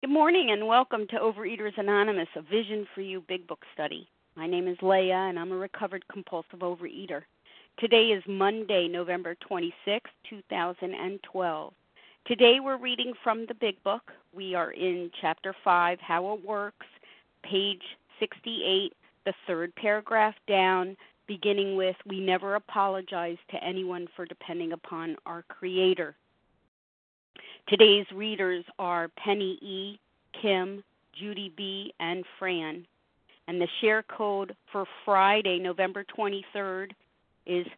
Good morning and welcome to Overeaters Anonymous, a Vision for You Big Book study. My name is Leah and I'm a recovered compulsive overeater. Today is Monday, November 26, 2012. Today we're reading from the Big Book. We are in Chapter 5, How It Works, page 68, the third paragraph down, beginning with, We never apologize to anyone for depending upon our Creator. Today's readers are Penny E., Kim, Judy B., and Fran. And the share code for Friday, November 23rd is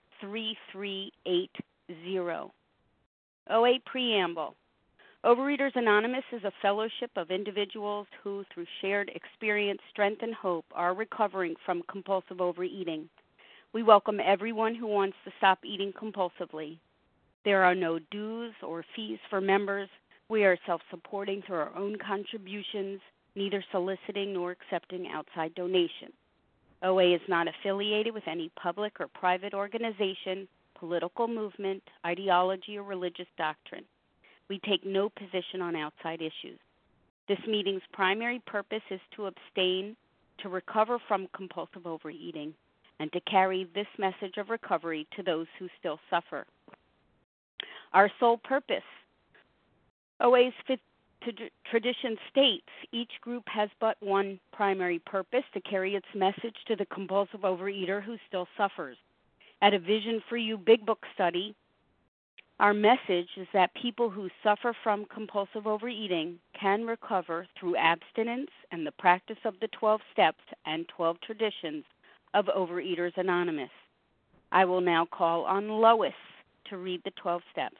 3380. OA Preamble. Overeaters Anonymous is a fellowship of individuals who, through shared experience, strength, and hope, are recovering from compulsive overeating. We welcome everyone who wants to stop eating compulsively. There are no dues or fees for members. We are self-supporting through our own contributions, neither soliciting nor accepting outside donations. OA is not affiliated with any public or private organization, political movement, ideology, or religious doctrine. We take no position on outside issues. This meeting's primary purpose is to abstain, to recover from compulsive overeating, and to carry this message of recovery to those who still suffer. Our sole purpose. OA's fifth tradition states each group has but one primary purpose, to carry its message to the compulsive overeater who still suffers. At a Vision for You Big Book study, our message is that people who suffer from compulsive overeating can recover through abstinence and the practice of the 12 steps and 12 traditions of Overeaters Anonymous. I will now call on Lois to read the 12 steps.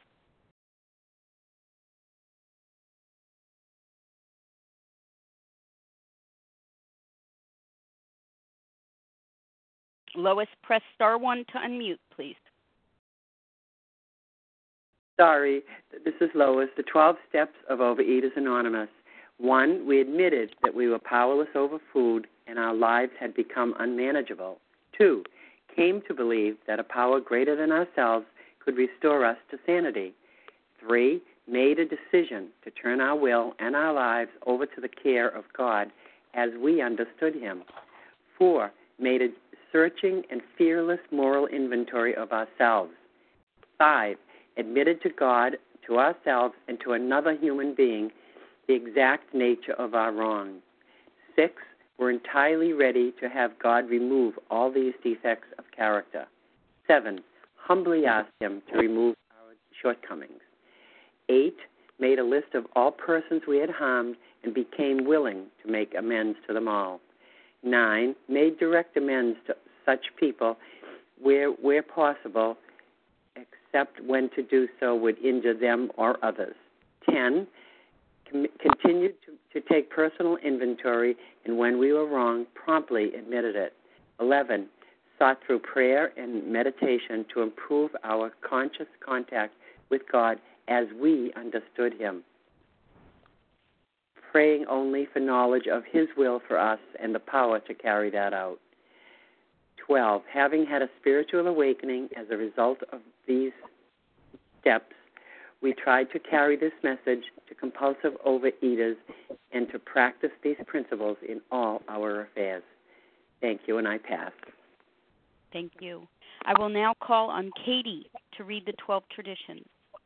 Lois, press star 1 to unmute, please. Sorry, this is Lois. The 12 steps of Overeaters Anonymous. 1, we admitted that we were powerless over food and our lives had become unmanageable. 2, came to believe that a power greater than ourselves could restore us to sanity. 3, made a decision to turn our will and our lives over to the care of God as we understood Him. 4, made a searching and fearless moral inventory of ourselves. 5, admitted to God, to ourselves, and to another human being the exact nature of our wrongs. 6, were entirely ready to have God remove all these defects of character. 7, humbly asked Him to remove our shortcomings. 8, made a list of all persons we had harmed and became willing to make amends to them all. 9, made direct amends to such people where possible, except when to do so would injure them or others. 10, continued to take personal inventory, and when we were wrong, promptly admitted it. 11, sought through prayer and meditation to improve our conscious contact with God as we understood Him, praying only for knowledge of His will for us and the power to carry that out. 12, having had a spiritual awakening as a result of these steps, we tried to carry this message to compulsive overeaters and to practice these principles in all our affairs. Thank you, and I pass. Thank you. I will now call on Katie to read the 12 traditions.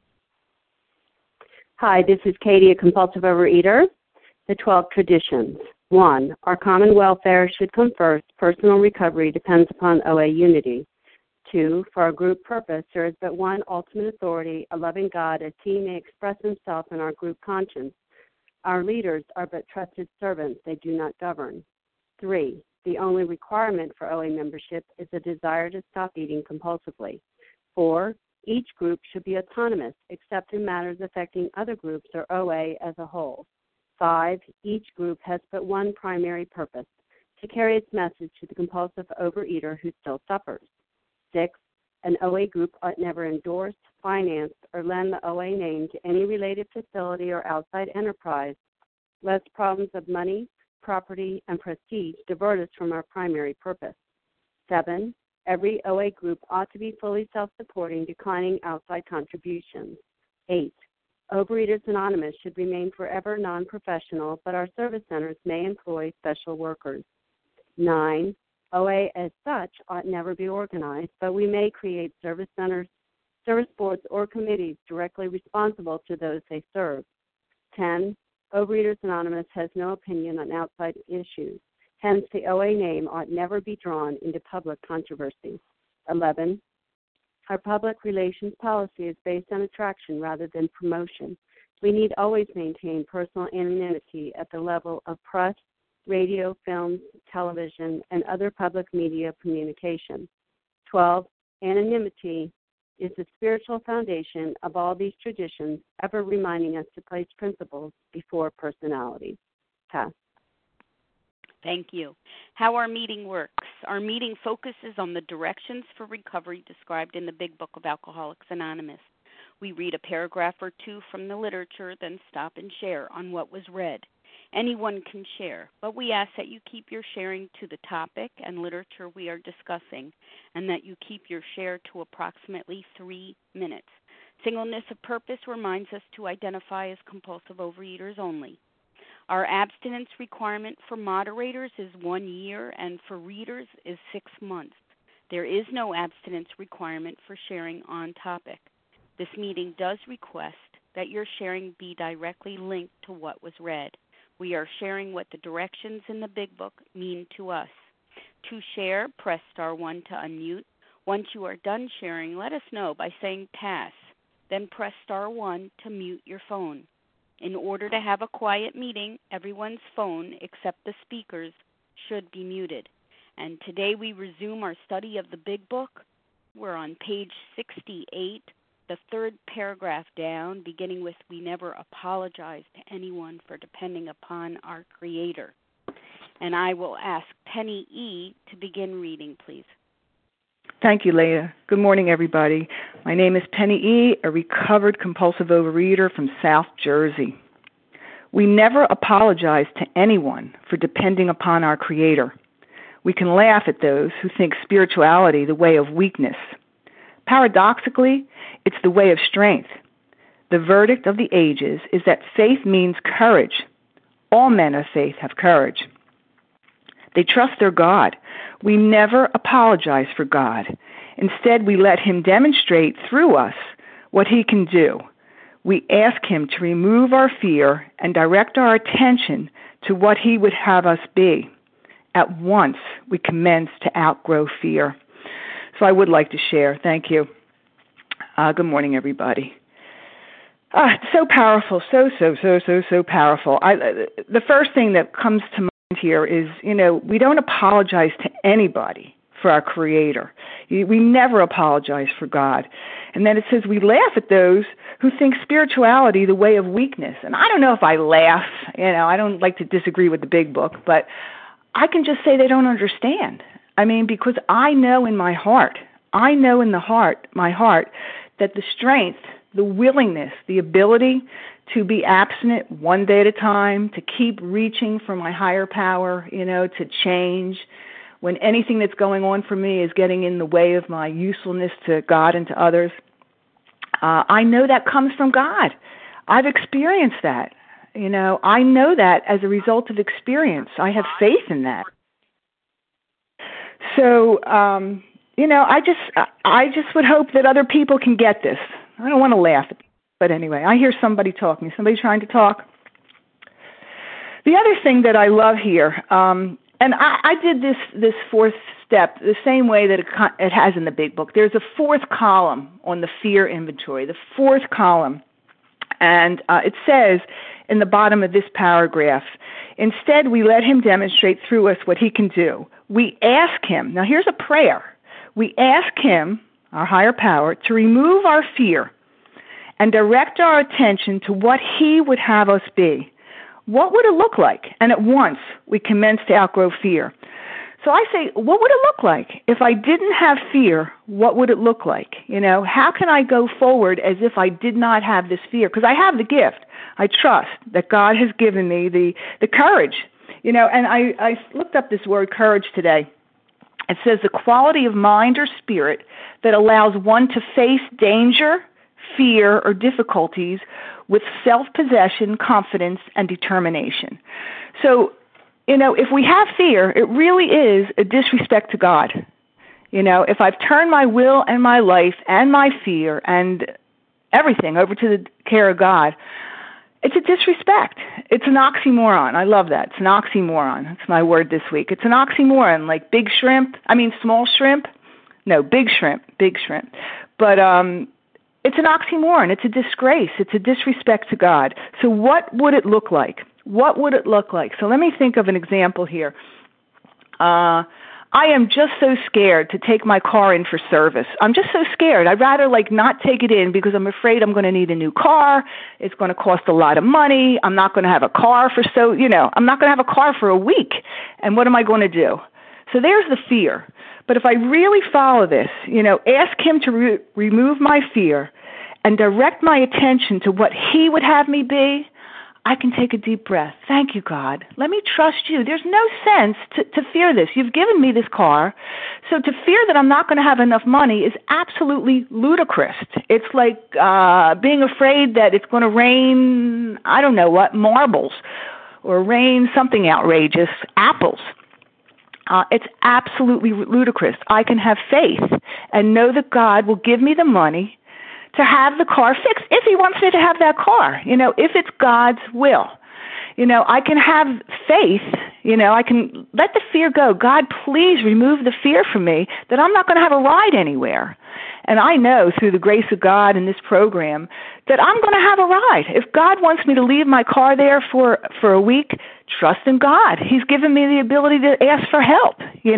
Hi, this is Katie, a compulsive overeater. The 12 traditions. 1, our common welfare should come first. Personal recovery depends upon OA unity. 2, for our group purpose, there is but one ultimate authority, a loving God, as He may express Himself in our group conscience. Our leaders are but trusted servants. They do not govern. 3, the only requirement for OA membership is a desire to stop eating compulsively. 4, each group should be autonomous, except in matters affecting other groups or OA as a whole. 5, each group has but one primary purpose, to carry its message to the compulsive overeater who still suffers. 6, an OA group ought never endorse, finance, or lend the OA name to any related facility or outside enterprise, lest problems of money, property, and prestige divert us from our primary purpose. 7, every OA group ought to be fully self-supporting, declining outside contributions. 8, Overeaters Anonymous should remain forever non-professional, but our service centers may employ special workers. 9. OA as such ought never be organized, but we may create service centers, service boards, or committees directly responsible to those they serve. 10. Overeaters Anonymous has no opinion on outside issues. Hence, the OA name ought never be drawn into public controversy. 11. Our public relations policy is based on attraction rather than promotion. We need always maintain personal anonymity at the level of press, radio, films, television, and other public media communication. 12. Anonymity is the spiritual foundation of all these traditions, ever reminding us to place principles before personalities. Pass. Thank you. How our meeting works. Our meeting focuses on the directions for recovery described in the Big Book of Alcoholics Anonymous. We read a paragraph or two from the literature, then stop and share on what was read. Anyone can share, but we ask that you keep your sharing to the topic and literature we are discussing, and that you keep your share to approximately 3 minutes. Singleness of purpose reminds us to identify as compulsive overeaters only. Our abstinence requirement for moderators is 1 year, and for readers is 6 months. There is no abstinence requirement for sharing on topic. This meeting does request that your sharing be directly linked to what was read. We are sharing what the directions in the Big Book mean to us. To share, press star 1 to unmute. Once you are done sharing, let us know by saying pass. Then press star 1 to mute your phone. In order to have a quiet meeting, everyone's phone except the speaker's should be muted. And today we resume our study of the Big Book. We're on page 68, the third paragraph down, beginning with, "We never apologize to anyone for depending upon our Creator." And I will ask Penny E. to begin reading, please. Thank you, Leah. Good morning, everybody. My name is Penny E., a recovered compulsive overeater from South Jersey. We never apologize to anyone for depending upon our Creator. We can laugh at those who think spirituality the way of weakness. Paradoxically, it's the way of strength. The verdict of the ages is that faith means courage. All men of faith have courage. They trust their God. We never apologize for God. Instead, we let Him demonstrate through us what He can do. We ask Him to remove our fear and direct our attention to what He would have us be. At once, we commence to outgrow fear. So I would like to share. Thank you. Good morning, everybody. So powerful, so powerful. The first thing that comes to mind here is, we don't apologize to anybody for our Creator. We never apologize for God. And then it says we laugh at those who think spirituality the way of weakness. And I don't know if I laugh. I don't like to disagree with the Big Book, but I can just say they don't understand. Because I know in my heart, my heart, that the strength, the willingness, the ability to be abstinent one day at a time, to keep reaching for my higher power, to change when anything that's going on for me is getting in the way of my usefulness to God and to others. I know that comes from God. I've experienced that. I know that as a result of experience. I have faith in that. So, I just would hope that other people can get this. I don't want to laugh at it, but anyway, I hear somebody talking. Somebody trying to talk? The other thing that I love here, and I did this fourth step the same way that it has in the Big Book. There's a fourth column on the fear inventory, the fourth column, and it says in the bottom of this paragraph, instead we let Him demonstrate through us what He can do. We ask Him, now here's a prayer, we ask Him, our higher power, to remove our fear and direct our attention to what He would have us be. What would it look like? And at once we commence to outgrow fear. So I say, what would it look like? If I didn't have fear, what would it look like? How can I go forward as if I did not have this fear? Because I have the gift. I trust that God has given me the courage. And I looked up this word courage today. It says the quality of mind or spirit that allows one to face danger, fear, or difficulties with self-possession, confidence, and determination. So, if we have fear, it really is a disrespect to God. If I've turned my will and my life and my fear and everything over to the care of God, it's a disrespect. It's an oxymoron. I love that. It's an oxymoron. That's my word this week. It's an oxymoron, like small shrimp. No, big shrimp. But it's an oxymoron. It's a disgrace. It's a disrespect to God. So what would it look like? So let me think of an example here. I am just so scared to take my car in for service. I'm just so scared. I'd rather not take it in because I'm afraid I'm going to need a new car. It's going to cost a lot of money. I'm not going to have a car I'm not going to have a car for a week. And what am I going to do? So there's the fear. But if I really follow this, ask him to remove my fear and direct my attention to what he would have me be, I can take a deep breath. Thank you, God. Let me trust you. There's no sense to fear this. You've given me this car. So to fear that I'm not going to have enough money is absolutely ludicrous. It's like being afraid that it's going to rain, I don't know what, marbles, or rain something outrageous, apples. It's absolutely ludicrous. I can have faith and know that God will give me the money to have the car fixed if he wants me to have that car, if it's God's will. I can have faith, I can let the fear go. God, please remove the fear from me that I'm not going to have a ride anywhere. And I know through the grace of God in this program that I'm going to have a ride. If God wants me to leave my car there for a week, trust in God. He's given me the ability to ask for help,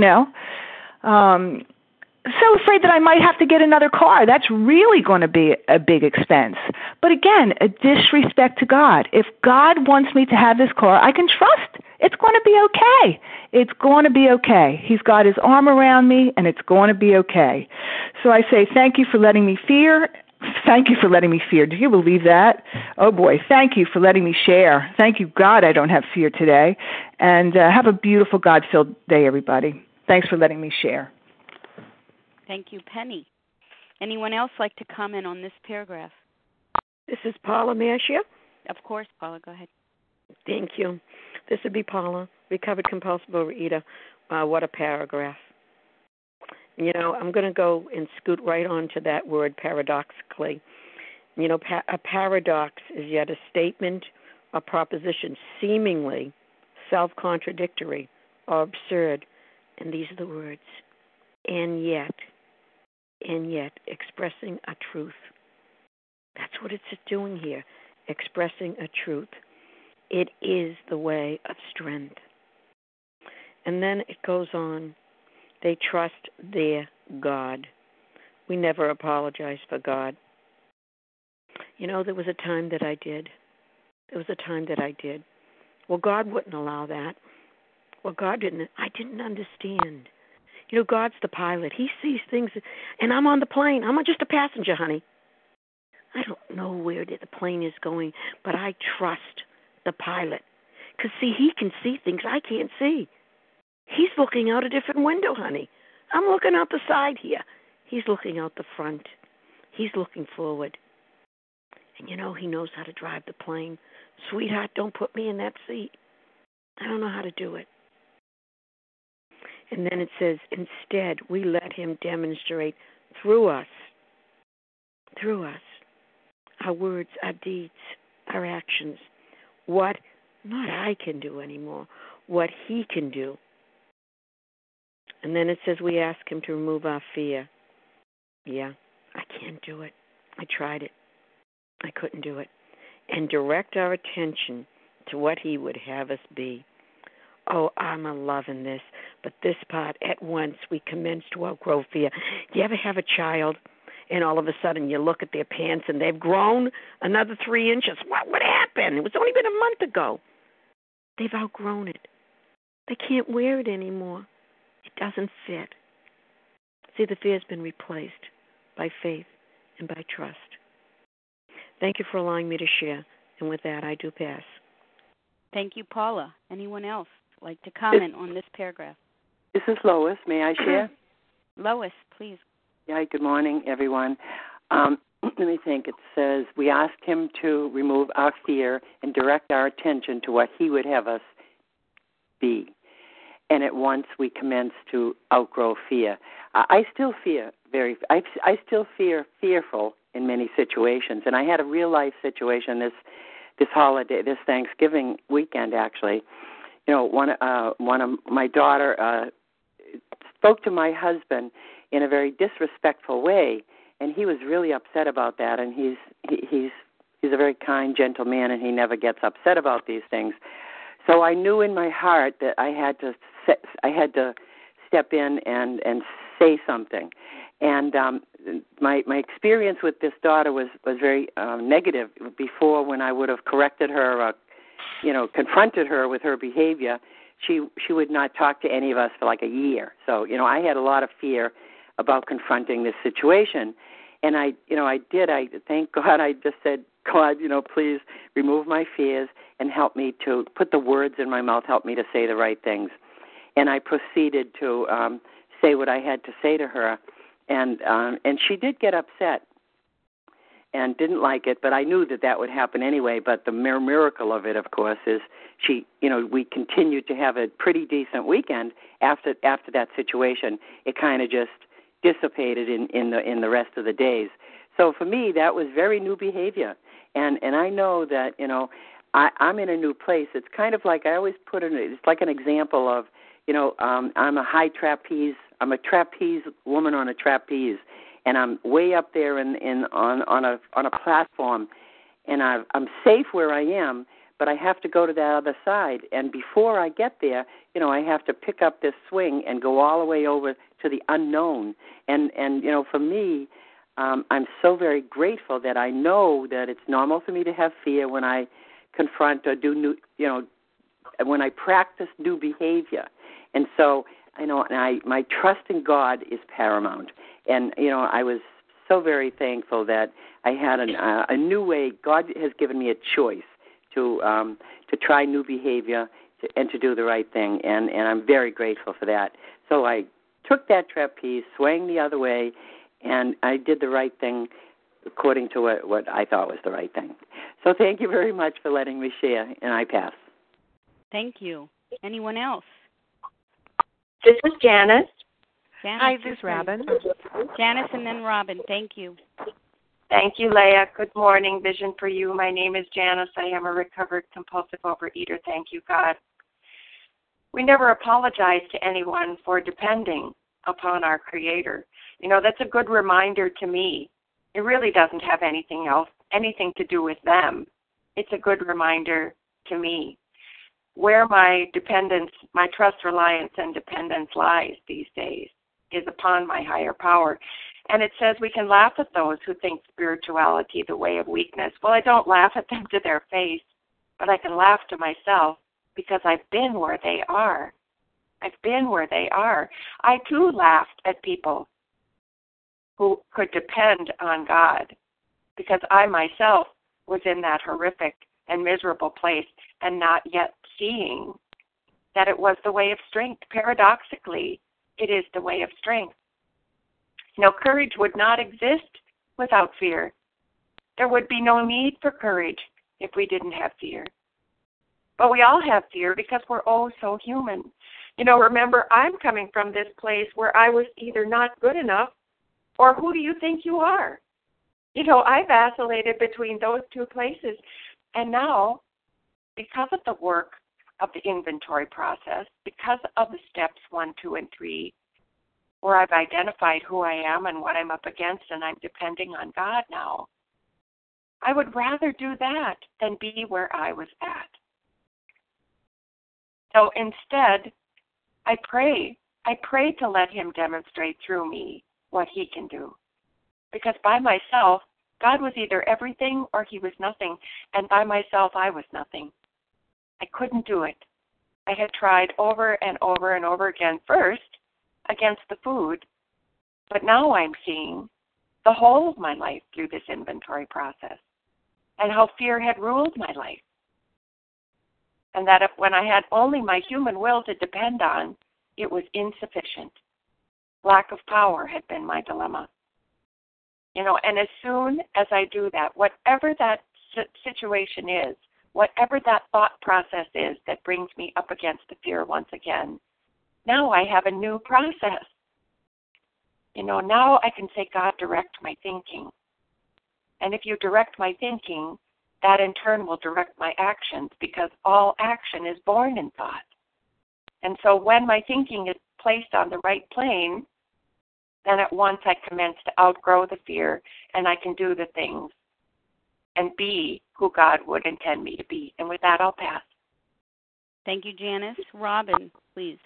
So afraid that I might have to get another car. That's really going to be a big expense. But again, a disrespect to God. If God wants me to have this car, I can trust it's going to be okay. It's going to be okay. He's got his arm around me, and it's going to be okay. So I say, thank you for letting me fear. Thank you for letting me fear. Do you believe that? Oh, boy. Thank you for letting me share. Thank you, God, I don't have fear today. And have a beautiful God-filled day, everybody. Thanks for letting me share. Thank you, Penny. Anyone else like to comment on this paragraph? This is Paula. May I share? Of course, Paula. Go ahead. Thank you. This would be Paula, recovered compulsive overeater. What a paragraph. I'm going to go and scoot right on to that word paradoxically. A paradox is yet a statement or proposition seemingly self-contradictory or absurd. And these are the words. And yet, expressing a truth. That's what it's doing here, expressing a truth. It is the way of strength. And then it goes on, they trust their God. We never apologize for God. There was a time that I did. Well, God wouldn't allow that. Well, I didn't understand. God's the pilot. He sees things, and I'm on the plane. I'm just a passenger, honey. I don't know where the plane is going, but I trust the pilot. Because, see, he can see things I can't see. He's looking out a different window, honey. I'm looking out the side here. He's looking out the front. He's looking forward. And, he knows how to drive the plane. Sweetheart, don't put me in that seat. I don't know how to do it. And then it says, instead, we let him demonstrate through us, our words, our deeds, our actions, what not I can do anymore, what he can do. And then it says we ask him to remove our fear. Yeah, I can't do it. I tried it. I couldn't do it. And direct our attention to what he would have us be. Oh, I'm loving this. But this part, at once, we commence to outgrow fear. Do you ever have a child, and all of a sudden you look at their pants, and they've grown another 3 inches? What happened? It was only been a month ago. They've outgrown it. They can't wear it anymore. It doesn't fit. See, the fear's been replaced by faith and by trust. Thank you for allowing me to share. And with that, I do pass. Thank you, Paula. Anyone else like to comment on this paragraph? This is Lois. May I share? Lois, please. Yeah, good morning, everyone. let me think, it says, we asked him to remove our fear and direct our attention to what he would have us be. And at once we commenced to outgrow fear. I still fear I still fearful in many situations. And I had a real life situation this holiday, this Thanksgiving weekend, actually. You know, one of my daughter spoke to my husband in a very disrespectful way, and he was really upset about that. And he's a very kind, gentle man, and he never gets upset about these things. So I knew in my heart that I had to step in and say something. And my experience with this daughter was very negative. Before, when I would have corrected her or, confronted her with her behavior, she would not talk to any of us for like a year. So, I had a lot of fear about confronting this situation. And I thank God, I just said, God, please remove my fears and help me to put the words in my mouth, help me to say the right things. And I proceeded to say what I had to say to her. And she did get upset and didn't like it, but I knew that would happen anyway. But the miracle of it, of course, is we continued to have a pretty decent weekend after that situation. It kind of just dissipated in the rest of the days. So for me, that was very new behavior. And I know that, I'm in a new place. It's kind of like I always put it, it's like an example of, I'm a high trapeze. I'm a trapeze woman on a trapeze, and I'm way up there on a platform, and I'm safe where I am, but I have to go to that other side. And before I get there, I have to pick up this swing and go all the way over to the unknown. And for me, I'm so very grateful that I know that it's normal for me to have fear when I confront or do new, when I practice new behavior. And so, my trust in God is paramount. And, I was so very thankful that I had a new way. God has given me a choice to try new behavior and to do the right thing. And I'm very grateful for that. So I took that trapeze, swang the other way, and I did the right thing according to what I thought was the right thing. So thank you very much for letting me share, and I pass. Thank you. Anyone else? This is Janice. Hi, this is Robin. Janice and then Robin. Thank you. Thank you, Leah. Good morning. Vision for you. My name is Janice. I am a recovered compulsive overeater. Thank you, God. We never apologize to anyone for depending upon our Creator. That's a good reminder to me. It really doesn't have anything to do with them. It's a good reminder to me. Where my dependence, my trust, reliance, and dependence lies these days is upon my higher power. And it says we can laugh at those who think spirituality the way of weakness. Well, I don't laugh at them to their face, but I can laugh to myself because I've been where they are. I've been where they are. I, too, laughed at people who could depend on God because I myself was in that horrific and miserable place and not yet seeing that it was the way of strength. Paradoxically, it is the way of strength. Courage would not exist without fear. There would be no need for courage if we didn't have fear. But we all have fear because we're oh so human. Remember, I'm coming from this place where I was either not good enough or who do you think you are? I vacillated between those two places. And now, because of the work of the inventory process, because of the steps 1, 2, and 3, where I've identified who I am and what I'm up against, and I'm depending on God now, I would rather do that than be where I was at. So instead, I pray to let Him demonstrate through me what He can do. Because by myself, God was either everything or He was nothing, and by myself, I was nothing. I couldn't do it. I had tried over and over and over again, first against the food, but now I'm seeing the whole of my life through this inventory process and how fear had ruled my life. And that when I had only my human will to depend on, it was insufficient. Lack of power had been my dilemma. And as soon as I do that, whatever that situation is, whatever that thought process is that brings me up against the fear once again, now I have a new process. Now I can say, God, direct my thinking. And if you direct my thinking, that in turn will direct my actions, because all action is born in thought. And so when my thinking is placed on the right plane, then at once I commence to outgrow the fear, and I can do the things and be who God would intend me to be. And with that, I'll pass. Thank you, Janice. Robin, please.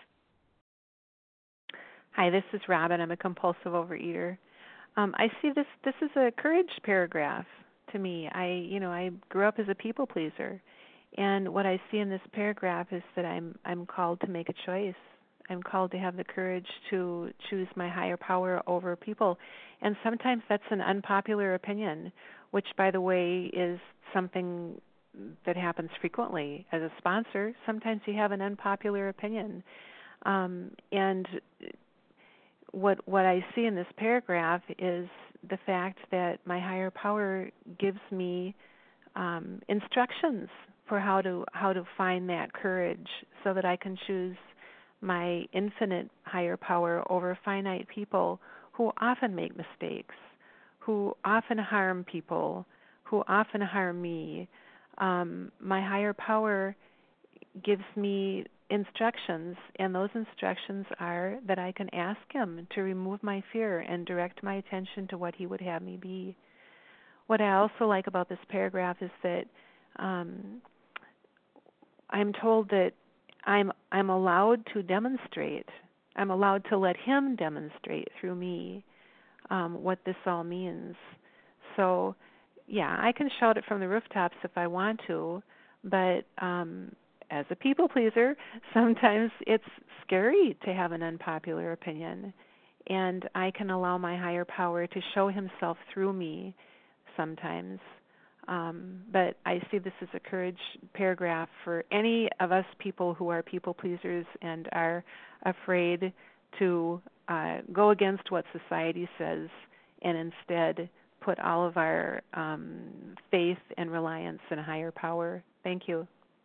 Hi, this is Robin. I'm a compulsive overeater. I see this is a courage paragraph to me. I grew up as a people pleaser, and what I see in this paragraph is that I'm called to make a choice. I'm called to have the courage to choose my higher power over people. And sometimes that's an unpopular opinion, which, by the way, is something that happens frequently. As a sponsor, sometimes you have an unpopular opinion. And what I see in this paragraph is the fact that my higher power gives me instructions for how to find that courage so that I can choose my infinite higher power over finite people who often make mistakes, who often harm people, who often harm me. My higher power gives me instructions, and those instructions are that I can ask him to remove my fear and direct my attention to what he would have me be. What I also like about this paragraph is that I'm told that I'm allowed to demonstrate. I'm allowed to let him demonstrate through me what this all means. So, yeah, I can shout it from the rooftops if I want to, but as a people pleaser, sometimes it's scary to have an unpopular opinion, and I can allow my higher power to show himself through me sometimes. But I see this as a courage paragraph for any of us people who are people pleasers and are afraid to go against what society says and instead put all of our faith and reliance in a higher power. Thank you.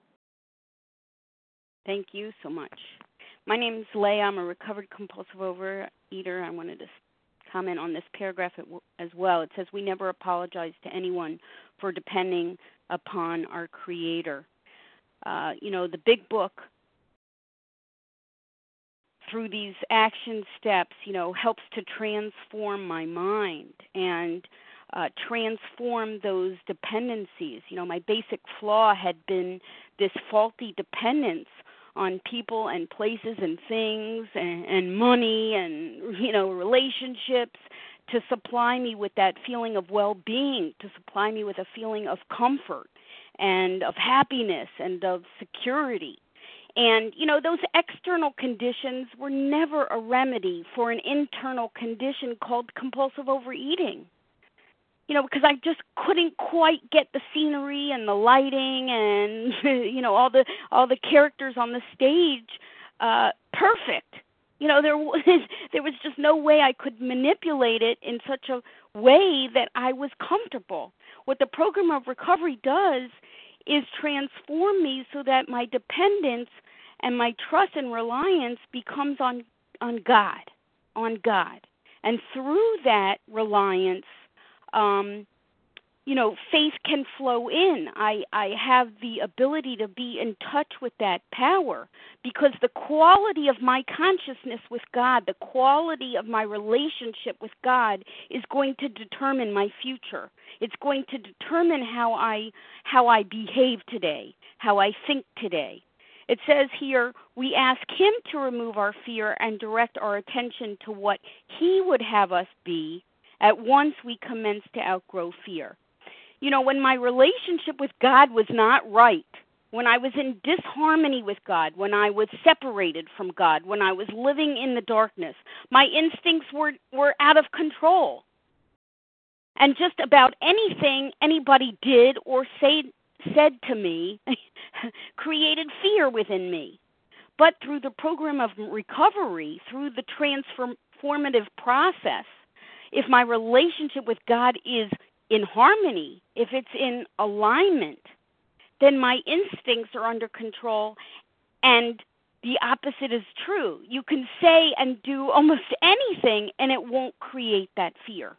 Thank you so much. My name is Leah. I'm a recovered compulsive overeater. I wanted to comment on this paragraph as well. It says, we never apologize to anyone for depending upon our Creator. The big book, through these action steps, helps to transform my mind and transform those dependencies. My basic flaw had been this faulty dependence on people and places and things and money and, relationships to supply me with that feeling of well-being, to supply me with a feeling of comfort and of happiness and of security. And, those external conditions were never a remedy for an internal condition called compulsive overeating. Because I just couldn't quite get the scenery and the lighting and, all the characters on the stage perfect. There was just no way I could manipulate it in such a way that I was comfortable. What the program of recovery does is transform me so that my dependence and my trust and reliance becomes on God. And through that reliance, faith can flow in. I have the ability to be in touch with that power because the quality of my consciousness with God, the quality of my relationship with God is going to determine my future. It's going to determine how I behave today, how I think today. It says here, we ask him to remove our fear and direct our attention to what he would have us be at once we commence to outgrow fear. When my relationship with God was not right, when I was in disharmony with God, when I was separated from God, when I was living in the darkness, my instincts were out of control. And just about anything anybody did or said to me created fear within me. But through the program of recovery, through the transformative process, if my relationship with God is in harmony, if it's in alignment, then my instincts are under control, and the opposite is true. You can say and do almost anything, and it won't create that fear.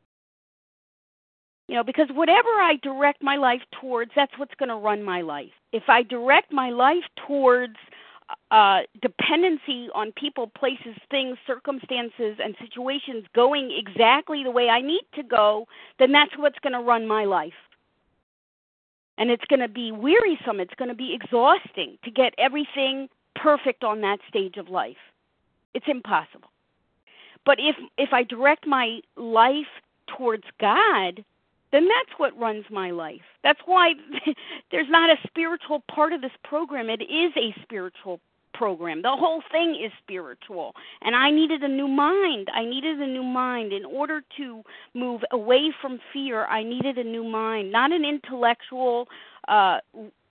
Because whatever I direct my life towards, that's what's going to run my life. If I direct my life towards dependency on people, places, things, circumstances, and situations going exactly the way I need to go, then that's what's going to run my life. And it's going to be wearisome. It's going to be exhausting to get everything perfect on that stage of life. It's impossible. But if I direct my life towards God, then that's what runs my life. That's why there's not a spiritual part of this program. It is a spiritual program. The whole thing is spiritual. And I needed a new mind. In order to move away from fear, I needed a new mind, not an intellectual, not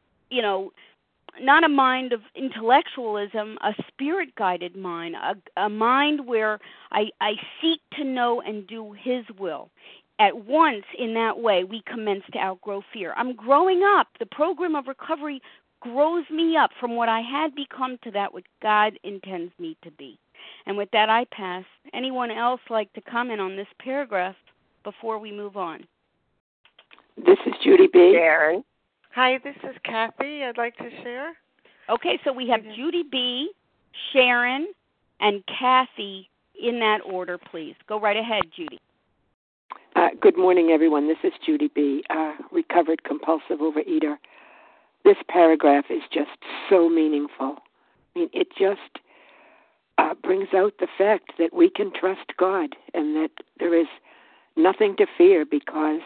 a mind of intellectualism, a spirit-guided mind, a mind where I seek to know and do His will. At once, in that way, we commence to outgrow fear. I'm growing up. The program of recovery grows me up from what I had become to that which God intends me to be. And with that, I pass. Anyone else like to comment on this paragraph before we move on? This is Judy B. Sharon. Hi, this is Kathy. I'd like to share. Okay, so we have Judy B., Sharon, and Kathy in that order, please. Go right ahead, Judy. Good morning, everyone. This is Judy B., recovered compulsive overeater. This paragraph is just so meaningful. I mean, it just brings out the fact that we can trust God and that there is nothing to fear because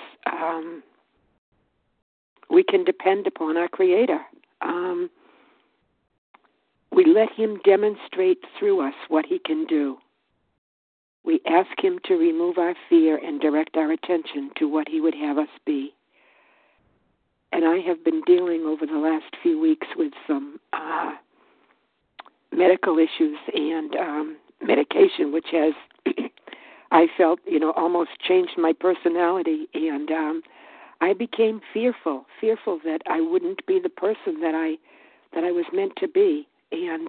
we can depend upon our Creator. We let Him demonstrate through us what He can do. We ask Him to remove our fear and direct our attention to what He would have us be. And I have been dealing over the last few weeks with some medical issues and medication, which has, I felt, almost changed my personality. And I became fearful that I wouldn't be the person that I was meant to be. And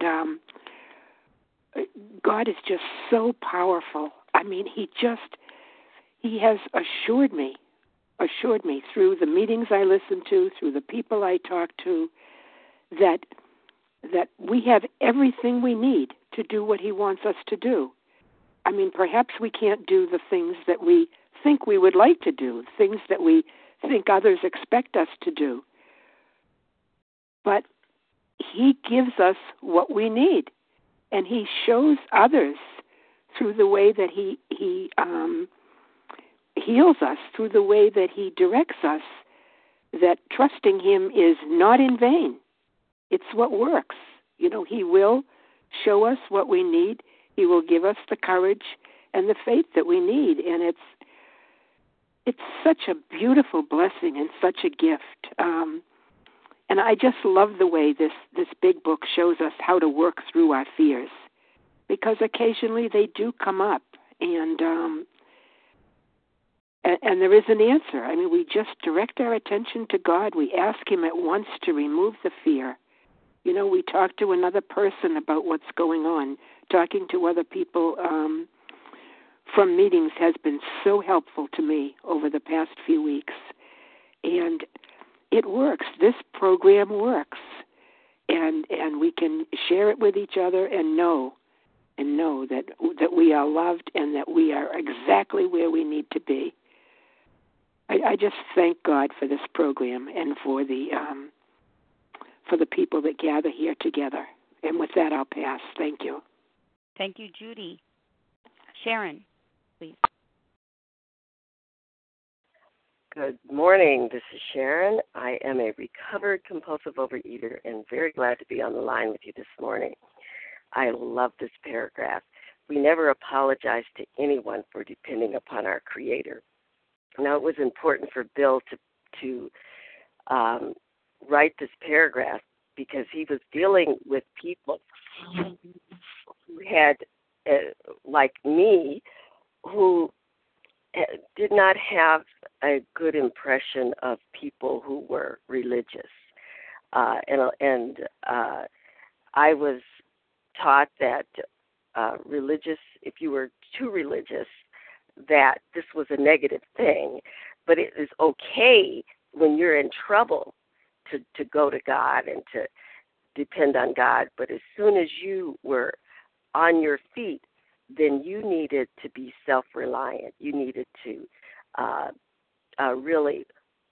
God is just so powerful. I mean, He has assured me through the meetings I listen to, through the people I talk to, that we have everything we need to do what He wants us to do. I mean, perhaps we can't do the things that we think we would like to do, things that we think others expect us to do. But He gives us what we need. And He shows others through the way that He heals us, through the way that He directs us, that trusting Him is not in vain. It's what works. He will show us what we need. He will give us the courage and the faith that we need. And it's such a beautiful blessing and such a gift. And I just love the way this big book shows us how to work through our fears, because occasionally they do come up, and there is an answer. I mean, we just direct our attention to God. We ask Him at once to remove the fear. We talk to another person about what's going on. Talking to other people from meetings has been so helpful to me over the past few weeks, and it works. This program works, and we can share it with each other and know that we are loved and that we are exactly where we need to be. I just thank God for this program and for the people that gather here together. And with that, I'll pass. Thank you. Thank you, Judy. Sharon, please. Good morning. This is Sharon. I am a recovered compulsive overeater and very glad to be on the line with you this morning. I love this paragraph. We never apologize to anyone for depending upon our Creator. Now, it was important for Bill to write this paragraph because he was dealing with people who had, like me, who did not have a good impression of people who were religious. And I was taught that if you were too religious, that this was a negative thing. But it is okay when you're in trouble to go to God and to depend on God. But as soon as you were on your feet, then you needed to be self-reliant. You needed to really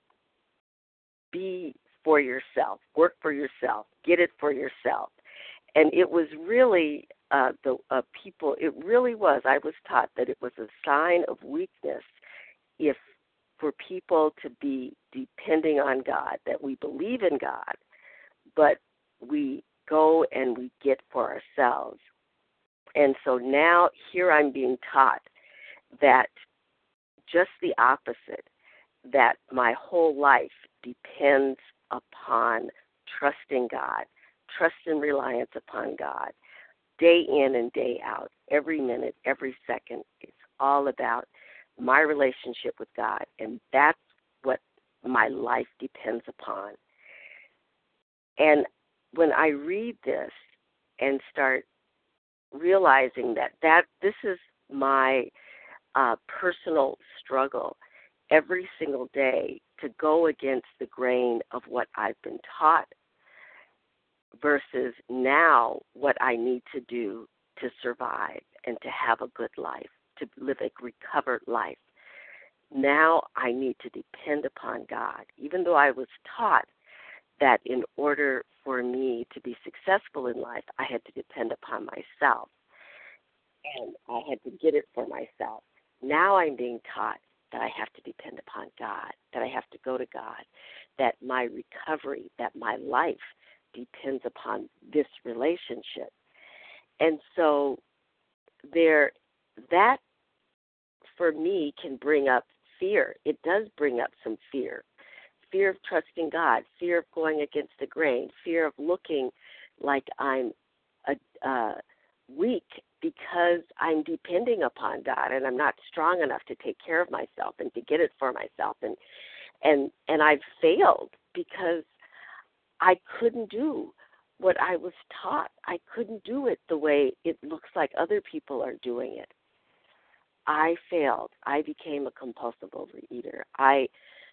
be for yourself, work for yourself, get it for yourself. And it was really it really was, I was taught that it was a sign of weakness for people to be depending on God, that we believe in God, but we go and we get for ourselves. And so now here I'm being taught that just the opposite, that my whole life depends upon trusting God, trust and reliance upon God, day in and day out, every minute, every second. It's all about my relationship with God, and that's what my life depends upon. And when I read this and start realizing that this is my personal struggle every single day, to go against the grain of what I've been taught versus now what I need to do to survive and to have a good life, to live a recovered life. Now I need to depend upon God, even though I was taught that in order for me to be successful in life, I had to depend upon myself, and I had to get it for myself. Now I'm being taught that I have to depend upon God, that I have to go to God, that my recovery, that my life depends upon this relationship. And so that for me can bring up fear. It does bring up some fear. Fear of trusting God, fear of going against the grain, fear of looking like I'm weak because I'm depending upon God and I'm not strong enough to take care of myself and to get it for myself. And I've failed because I couldn't do what I was taught. I couldn't do it the way it looks like other people are doing it. I failed. I became a compulsive overeater. I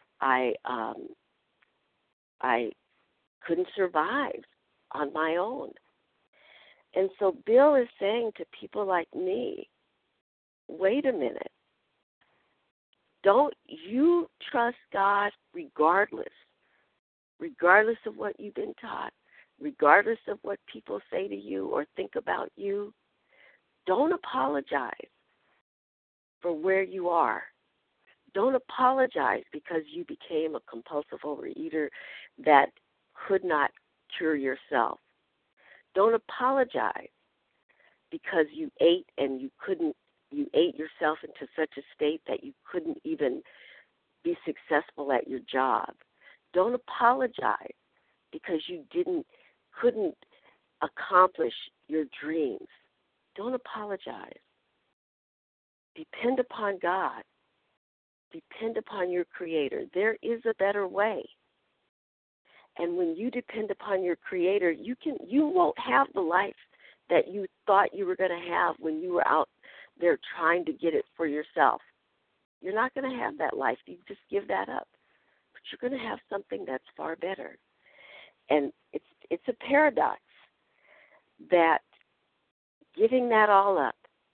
couldn't survive on my own. And so Bill is saying to people like me, wait a minute. Don't you trust God regardless of what you've been taught, regardless of what people say to you or think about you? Don't apologize for where you are. Don't apologize because you became a compulsive overeater that could not cure yourself. Don't apologize because you ate and you ate yourself into such a state that you couldn't even be successful at your job. Don't apologize because you couldn't accomplish your dreams. Don't apologize. Depend upon God. Depend upon your Creator. There is a better way. And when you depend upon your Creator, you won't have the life that you thought you were going to have when you were out there trying to get it for yourself. You're not going to have that life. You just give that up. But you're going to have something that's far better. And it's a paradox that giving that all up,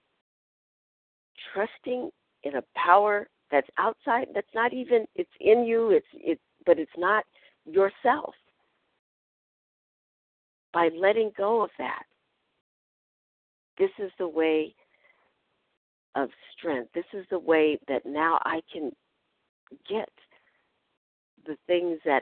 trusting in a power that's outside, that's not even, it's in you, but it's not yourself. By letting go of that, this is the way of strength. This is the way that now I can get the things that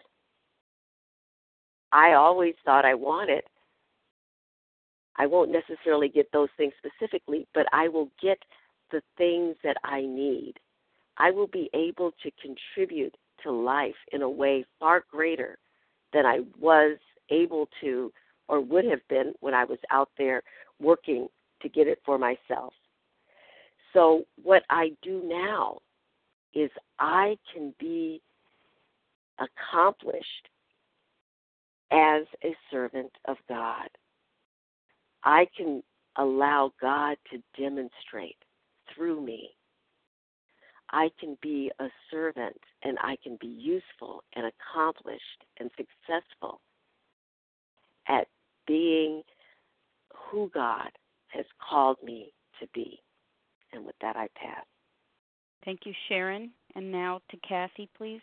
I always thought I wanted. I won't necessarily get those things specifically, but I will get the things that I need. I will be able to contribute to life in a way far greater than I was able to or would have been when I was out there working to get it for myself. So what I do now is I can be accomplished as a servant of God. I can allow God to demonstrate through me. I can be a servant, and I can be useful and accomplished and successful at being who God has called me to be. And with that, I pass. Thank you, Sharon. And now to Kathy, please.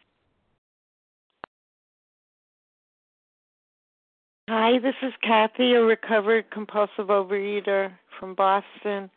Hi, this is Kathy, a recovered compulsive overeater from Boston.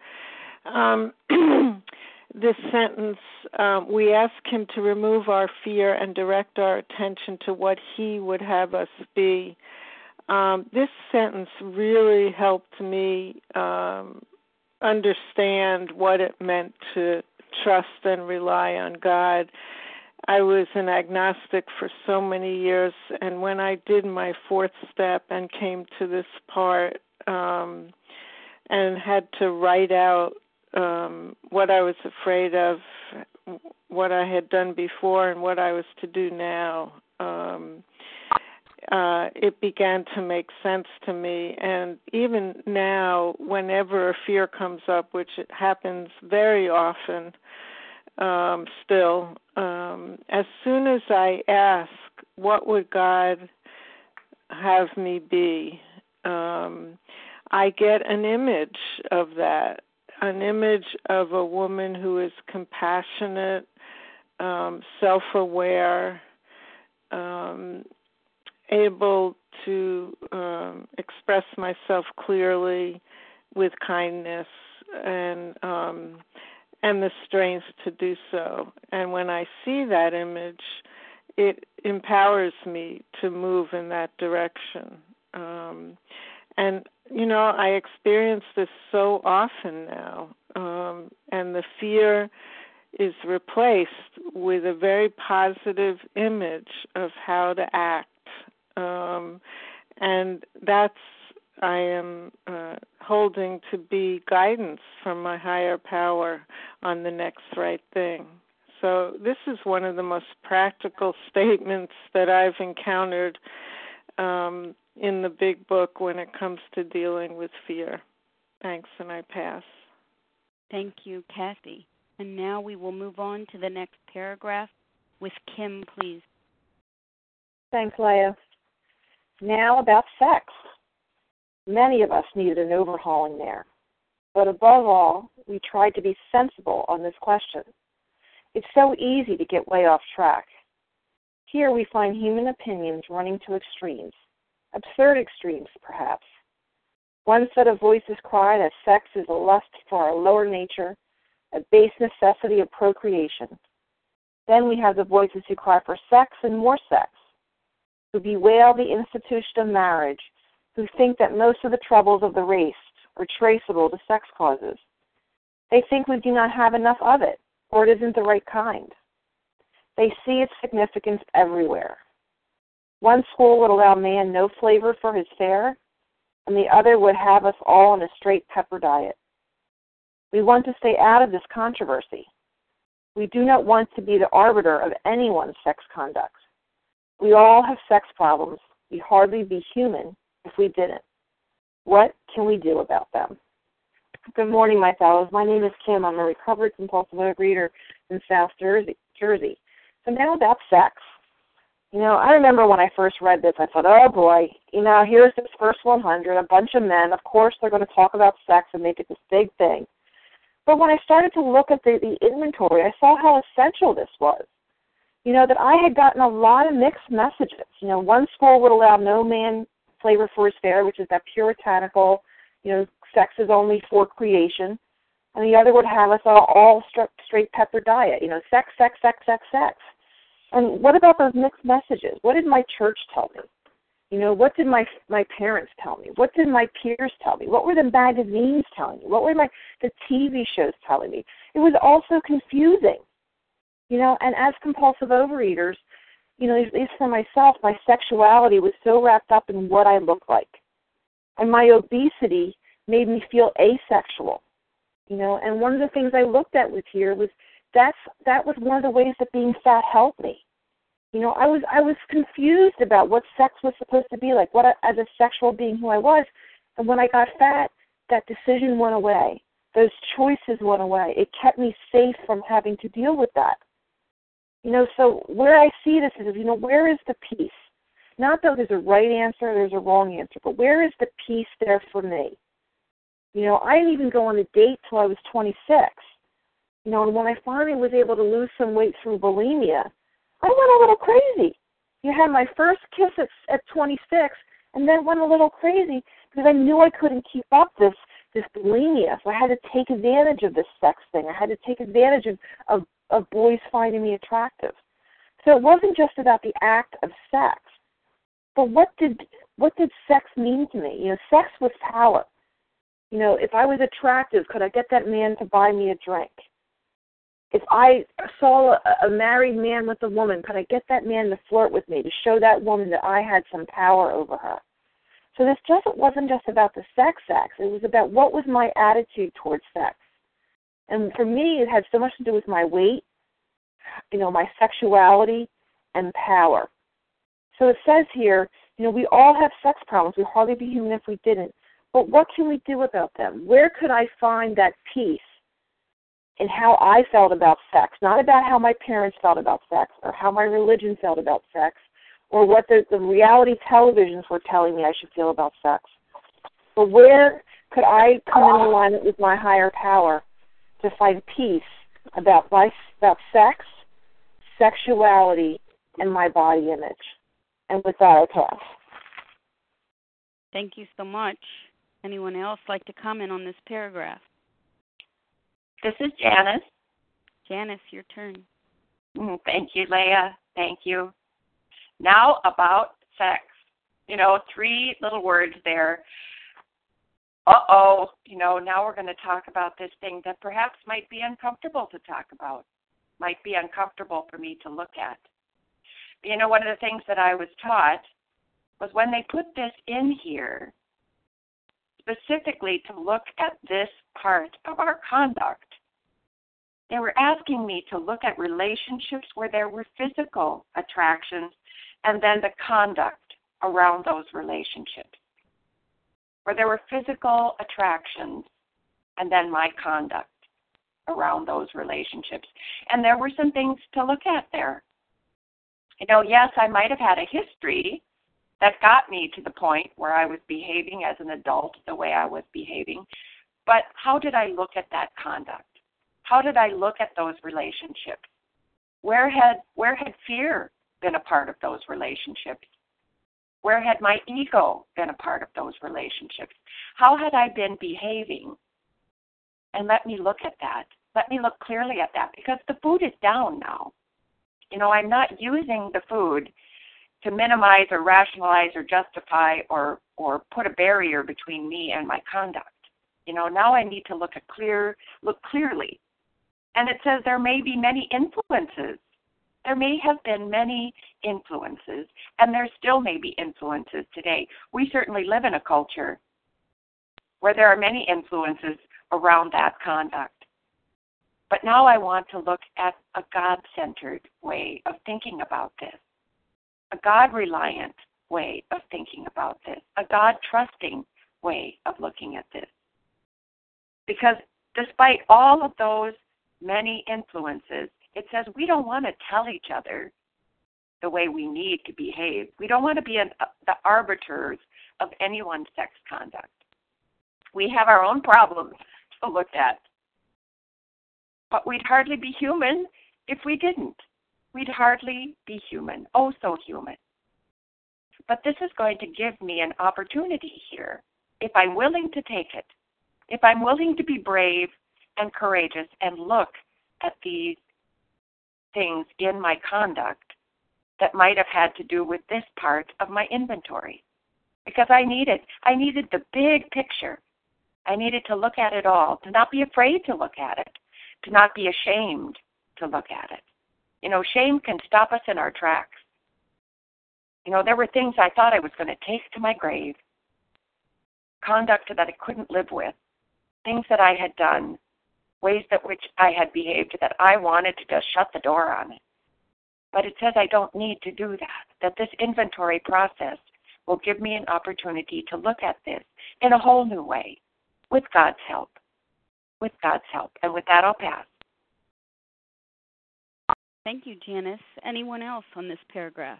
This sentence, we ask him to remove our fear and direct our attention to what he would have us be. This sentence really helped me understand what it meant to trust and rely on God. I was an agnostic for so many years, and when I did my fourth step and came to this part and had to write out what I was afraid of, what I had done before, and what I was to do now, it began to make sense to me. And even now, whenever a fear comes up, which it happens very often still, as soon as I ask, what would God have me be, I get an image of that, an image of a woman who is compassionate, self-aware, able to express myself clearly with kindness and the strength to do so. And when I see that image, it empowers me to move in that direction. And, you know, I experience this so often now, and the fear is replaced with a very positive image of how to act. And that's, I am holding to be guidance from my higher power on the next right thing. So this is one of the most practical statements that I've encountered in the big book when it comes to dealing with fear. Thanks, and I pass. Thank you, Kathy. And now we will move on to the next paragraph with Kim, please. Thanks, Leah. Now about sex. Many of us needed an overhauling there. But above all, we tried to be sensible on this question. It's so easy to get way off track. Here we find human opinions running to extremes, absurd extremes, perhaps. One set of voices cry that sex is a lust for our lower nature, a base necessity of procreation. Then we have the voices who cry for sex and more sex, who bewail the institution of marriage, who think that most of the troubles of the race are traceable to sex causes. They think we do not have enough of it, or it isn't the right kind. They see its significance everywhere. One school would allow man no flavor for his fare, and the other would have us all on a straight pepper diet. We want to stay out of this controversy. We do not want to be the arbiter of anyone's sex conduct. We all have sex problems. We'd hardly be human if we didn't. What can we do about them? Good morning, my fellows. My name is Kim. I'm a recovered compulsive overeater in South Jersey. So now about sex. You know, I remember when I first read this, I thought, oh boy, you know, here's this first 100, a bunch of men. Of course they're going to talk about sex and make it this big thing. But when I started to look at the inventory, I saw how essential this was. You know, that I had gotten a lot of mixed messages. You know, one school would allow no man flavor for his fare, which is that puritanical, you know, sex is only for creation. And the other would have us all straight pepper diet, you know, sex, sex, sex, sex, sex. And what about those mixed messages? What did my church tell me? You know, what did my parents tell me? What did my peers tell me? What were the magazines telling me? What were the TV shows telling me? It was also confusing. You know, and as compulsive overeaters, you know, at least for myself, my sexuality was so wrapped up in what I looked like. And my obesity made me feel asexual. You know, and one of the things I looked at here was that was one of the ways that being fat helped me. You know, I was confused about what sex was supposed to be like, as a sexual being who I was. And when I got fat, that decision went away. Those choices went away. It kept me safe from having to deal with that. You know, so where I see this is, you know, where is the peace? Not that there's a right answer, there's a wrong answer, but where is the peace there for me? You know, I didn't even go on a date till I was 26. You know, and when I finally was able to lose some weight through bulimia, I went a little crazy. You had my first kiss at 26, and then went a little crazy because I knew I couldn't keep up this bulimia. So I had to take advantage of this sex thing. I had to take advantage of boys finding me attractive. So it wasn't just about the act of sex, but what did sex mean to me? You know, sex was power. You know, if I was attractive, could I get that man to buy me a drink? If I saw a married man with a woman, could I get that man to flirt with me, to show that woman that I had some power over her? So this wasn't just about the sex. It was about what was my attitude towards sex. And for me, it had so much to do with my weight, you know, my sexuality, and power. So it says here, you know, we all have sex problems. We'd hardly be human if we didn't. But what can we do about them? Where could I find that peace in how I felt about sex? Not about how my parents felt about sex or how my religion felt about sex or what the reality televisions were telling me I should feel about sex. But where could I come in alignment with my higher power to find peace about sex, sexuality, and my body image? And with that, I pass. Thank you so much. Anyone else like to comment on this paragraph? This is Janice. Janice, your turn. Thank you, Leah. Thank you. Now about sex. You know, 3 little words there. You know, now we're going to talk about this thing that perhaps might be uncomfortable to talk about, might be uncomfortable for me to look at. You know, one of the things that I was taught was when they put this in here, specifically to look at this part of our conduct, they were asking me to look at relationships where there were physical attractions and then the conduct around those relationships. Where there were physical attractions and then my conduct around those relationships. And there were some things to look at there. You know, yes, I might have had a history that got me to the point where I was behaving as an adult the way I was behaving. But how did I look at that conduct? How did I look at those relationships? Where had fear been a part of those relationships? Where had my ego been a part of those relationships? How had I been behaving? And let me look at that. Let me look clearly at that, because the food is down now. You know, I'm not using the food to minimize or rationalize or justify or put a barrier between me and my conduct. You know, now I need to look clearly. And it says there may be many influences. There may have been many influences, and there still may be influences today. We certainly live in a culture where there are many influences around that conduct. But now I want to look at a God-centered way of thinking about this, a God-reliant way of thinking about this, a God-trusting way of looking at this. Because despite all of those many influences, it says we don't want to tell each other the way we need to behave. We don't want to be the arbiters of anyone's sex conduct. We have our own problems to look at. But we'd hardly be human if we didn't. We'd hardly be human. Oh, so human. But this is going to give me an opportunity here, if I'm willing to take it, if I'm willing to be brave and courageous and look at these things in my conduct that might have had to do with this part of my inventory. Because I needed the big picture. I needed to look at it all, to not be afraid to look at it, to not be ashamed to look at it. You know, shame can stop us in our tracks. You know, there were things I thought I was going to take to my grave, conduct that I couldn't live with, things that I had done ways that which I had behaved that I wanted to just shut the door on it. But it says I don't need to do that this inventory process will give me an opportunity to look at this in a whole new way, with God's help. With God's help. And with that, I'll pass. Thank you, Janice. Anyone else on this paragraph?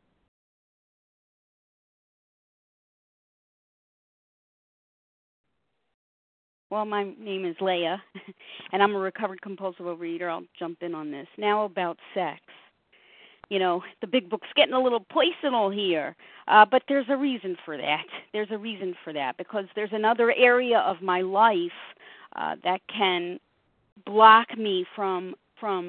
Well, my name is Leah, and I'm a recovered compulsive overeater. I'll jump in on this. Now about sex. You know, the big book's getting a little personal here, but there's a reason for that. There's a reason for that, because there's another area of my life that can block me from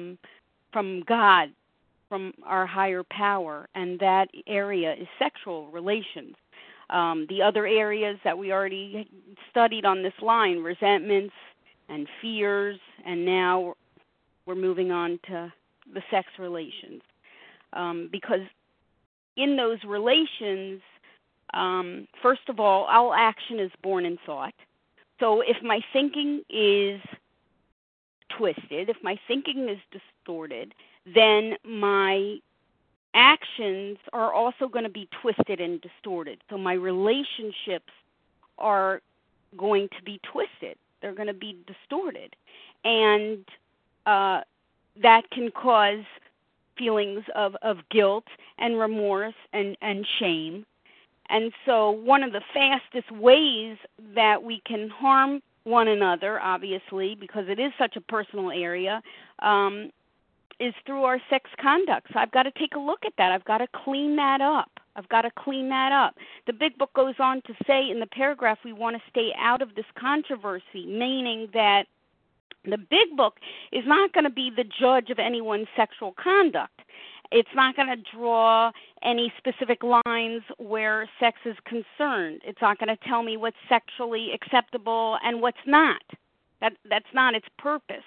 God, from our higher power, and that area is sexual relations. The other areas that we already studied on this line, resentments and fears, and now we're moving on to the sex relations. Because in those relations, first of all action is born in thought. So if my thinking is twisted, if my thinking is distorted, then my actions are also going to be twisted and distorted. So my relationships are going to be twisted. They're going to be distorted. And that can cause feelings of guilt and remorse and shame. And so one of the fastest ways that we can harm one another, obviously, because it is such a personal area, is through our sex conduct. So I've got to take a look at that. I've got to clean that up. The big book goes on to say in the paragraph we want to stay out of this controversy, meaning that the big book is not going to be the judge of anyone's sexual conduct. It's not going to draw any specific lines where sex is concerned. It's not going to tell me what's sexually acceptable and what's not. That's not its purpose.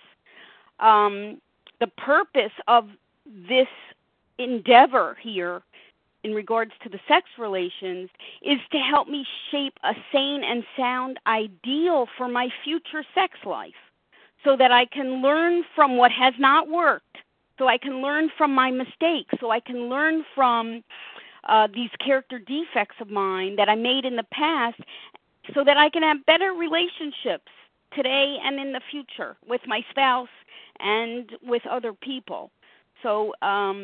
The purpose of this endeavor here in regards to the sex relations is to help me shape a sane and sound ideal for my future sex life, so that I can learn from what has not worked, so I can learn from my mistakes, so I can learn from these character defects of mine that I made in the past, so that I can have better relationships today and in the future with my spouse and with other people. So,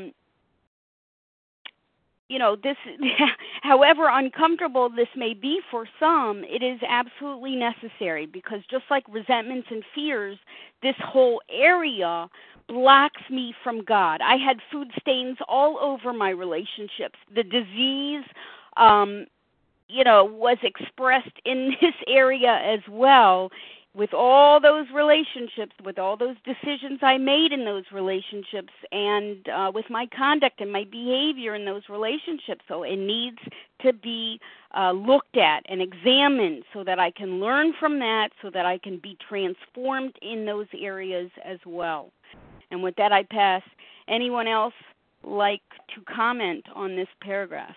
this, however uncomfortable this may be for some, it is absolutely necessary, because just like resentments and fears, this whole area blocks me from God. I had food stains all over my relationships. The disease, was expressed in this area as well, with all those relationships, with all those decisions I made in those relationships, and with my conduct and my behavior in those relationships. So it needs to be looked at and examined so that I can learn from that, so that I can be transformed in those areas as well. And with that, I pass. Anyone else like to comment on this paragraph?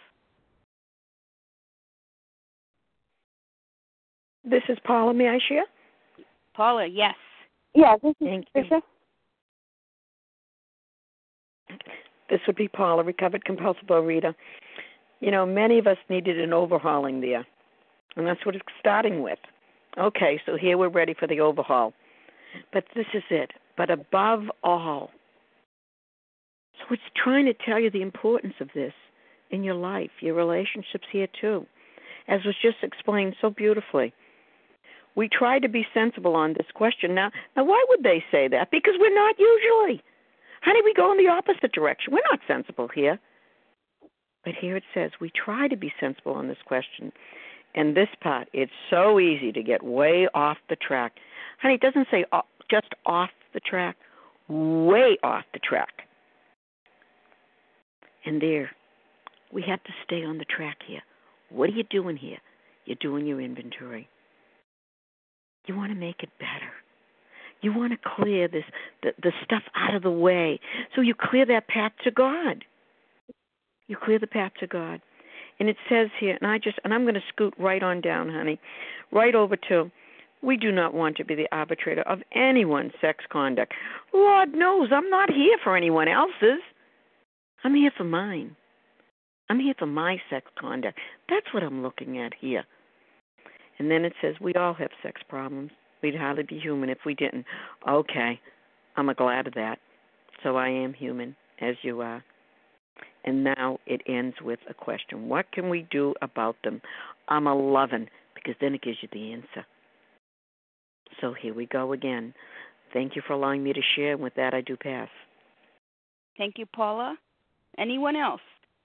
This is Paula. May I share? Paula, yes. Yeah, this is Thank Tricia. This would be Paula, recovered compulsive overeater. Many of us needed an overhauling there, and that's what it's starting with. Okay, so here we're ready for the overhaul. But this is it. But above all, so it's trying to tell you the importance of this in your life, your relationships here too, as was just explained so beautifully. We try to be sensible on this question. Now, why would they say that? Because we're not usually. Honey, we go in the opposite direction. We're not sensible here. But here it says we try to be sensible on this question. And this part, it's so easy to get way off the track. Honey, it doesn't say just off the track, way off the track. And there, we have to stay on the track here. What are you doing here? You're doing your inventory. You want to make it better. You want to clear the stuff out of the way. So you clear that path to God. You clear the path to God. And it says here, and I'm going to scoot right on down, honey, right over to We do not want to be the arbitrator of anyone's sex conduct. Lord knows I'm not here for anyone else's. I'm here for mine. I'm here for my sex conduct. That's what I'm looking at here. And then it says we all have sex problems. We'd hardly be human if we didn't. Okay, I'm glad of that. So I am human, as you are. And now it ends with a question. What can we do about them? I'm a lovin', because then it gives you the answer. So here we go again. Thank you for allowing me to share. And with that, I do pass. Thank you, Paula. Anyone else?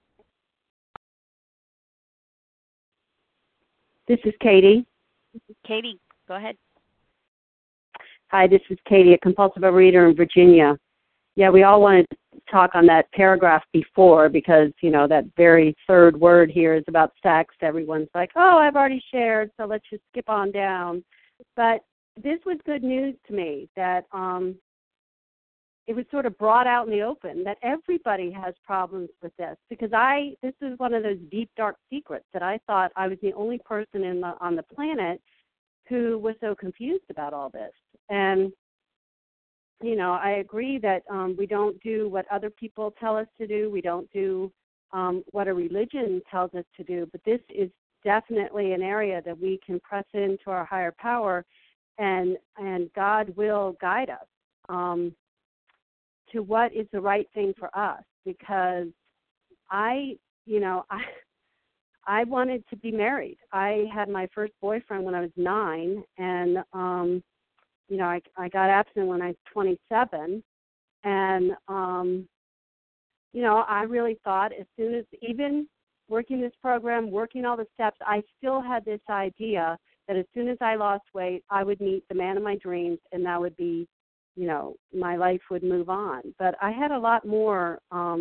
This is Katie. Katie, go ahead. Hi, this is Katie, a compulsive overeater in Virginia. Yeah, we all wanted to talk on that paragraph before because, that very third word here is about sex. Everyone's like, oh, I've already shared, so let's just skip on down. But this was good news to me that it was sort of brought out in the open that everybody has problems with this because this is one of those deep, dark secrets that I thought I was the only person on the planet who was so confused about all this. And, I agree that we don't do what other people tell us to do. We don't do what a religion tells us to do. But this is definitely an area that we can press into our higher power, and God will guide us to what is the right thing for us. Because I wanted to be married. I had my first boyfriend when I was 9, and I got abstinent when I was 27, and I really thought as soon as, even working this program, working all the steps, I still had this idea that as soon as I lost weight, I would meet the man of my dreams, and that would be, my life would move on. But I had a lot more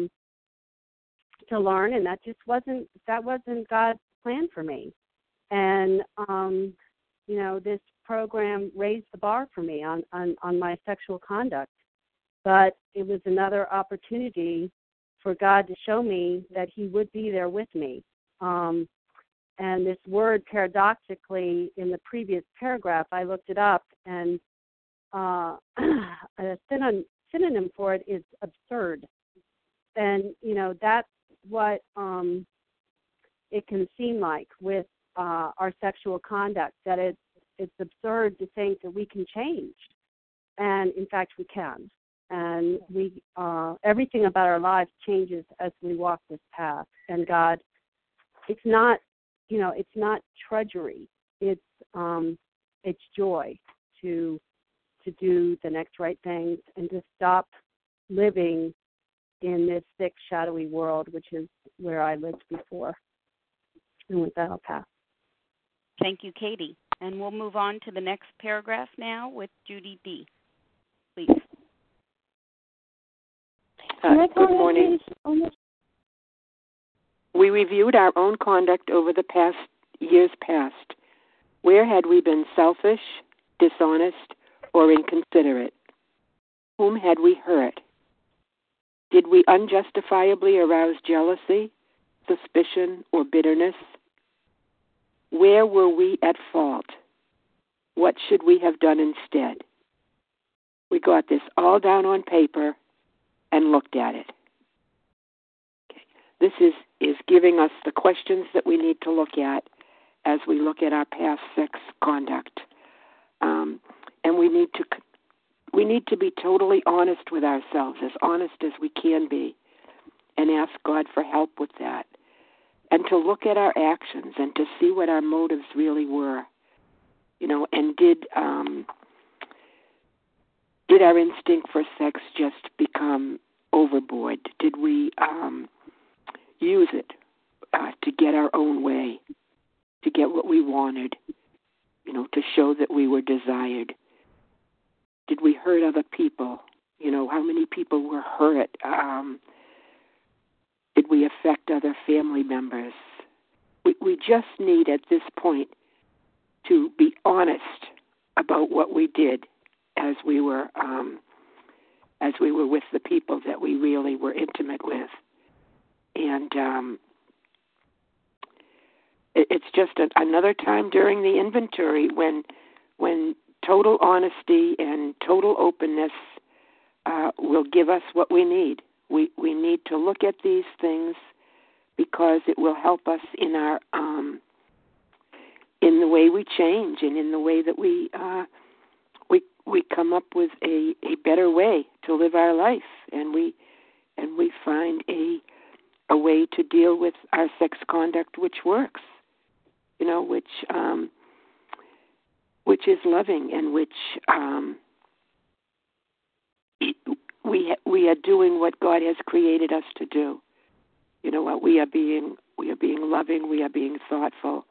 to learn, and that wasn't God's plan for me. And this program raised the bar for me on my sexual conduct. But it was another opportunity for God to show me that he would be there with me. And this word, paradoxically, in the previous paragraph, I looked it up, and a synonym for it is absurd. And, that's what it can seem like with our sexual conduct, that it's absurd to think that we can change. And, in fact, we can. And we everything about our lives changes as we walk this path. And God, it's not drudgery. It's joy to do the next right things and to stop living in this thick, shadowy world, which is where I lived before. And with that, I'll pass. Thank you, Katie. And we'll move on to the next paragraph now with Judy B. Please. Good morning. We reviewed our own conduct over the years past. Where had we been selfish, dishonest, or inconsiderate? Whom had we hurt? Did we unjustifiably arouse jealousy, suspicion, or bitterness? Where were we at fault? What should we have done instead? We got this all down on paper and looked at it. Okay. This is giving us the questions that we need to look at as we look at our past sex conduct. And we need to be totally honest with ourselves, as honest as we can be, and ask God for help with that. And to look at our actions and to see what our motives really were. And did our instinct for sex just become overboard? Did we use it to get our own way, to get what we wanted, to show that we were desired? Did we hurt other people? How many people were hurt? Did we affect other family members? We just need at this point to be honest about what we did as we were with the people that we really were intimate with. And it's just another time during the inventory when when total honesty and total openness will give us what we need. We need to look at these things because it will help us in our in the way we change and in the way that we come up with a better way to live our life, and we find a way to deal with our sex conduct which works, which is loving, and which we are doing what God has created us to do. We are being loving, we are being thoughtful.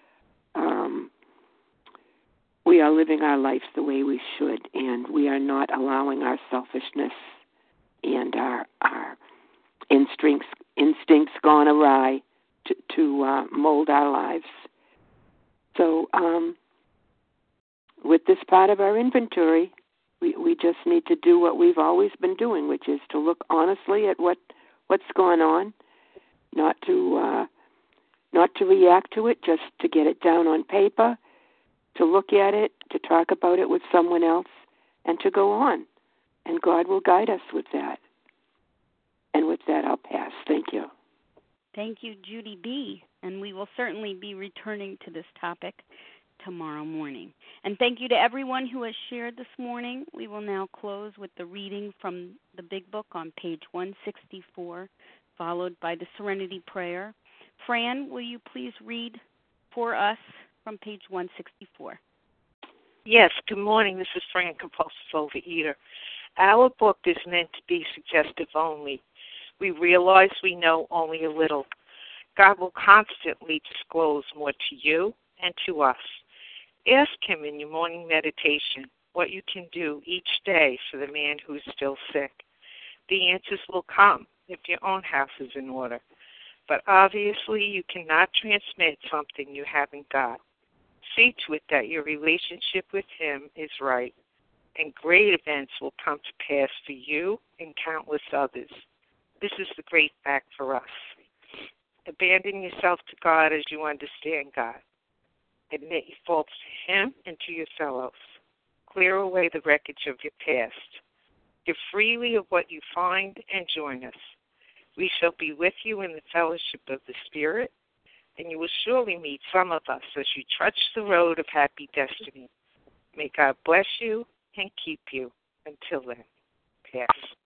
We are living our lives the way we should, and we are not allowing our selfishness and our instincts gone awry to mold our lives. So with this part of our inventory, we just need to do what we've always been doing, which is to look honestly at what's going on, not to react to it, just to get it down on paper, to look at it, to talk about it with someone else, and to go on. And God will guide us with that. And with that, I'll pass. Thank you. Thank you, Judy B. And we will certainly be returning to this topic tomorrow morning. And thank you to everyone who has shared this morning. We will now close with the reading from the Big Book on page 164, followed by the Serenity Prayer. Fran, will you please read for us from page 164? Yes, good morning. This is Fran, Compulsive Overeater. Our book is meant to be suggestive only. We realize we know only a little. God will constantly disclose more to you and to us. Ask Him in your morning meditation what you can do each day for the man who is still sick. The answers will come if your own house is in order. But obviously you cannot transmit something you haven't got. See to it that your relationship with Him is right, and great events will come to pass for you and countless others. This is the great fact for us. Abandon yourself to God as you understand God. Admit your faults to Him and to your fellows. Clear away the wreckage of your past. Give freely of what you find and join us. We shall be with you in the fellowship of the Spirit, and you will surely meet some of us as you trudge the road of happy destiny. May God bless you and keep you. Until then, pass.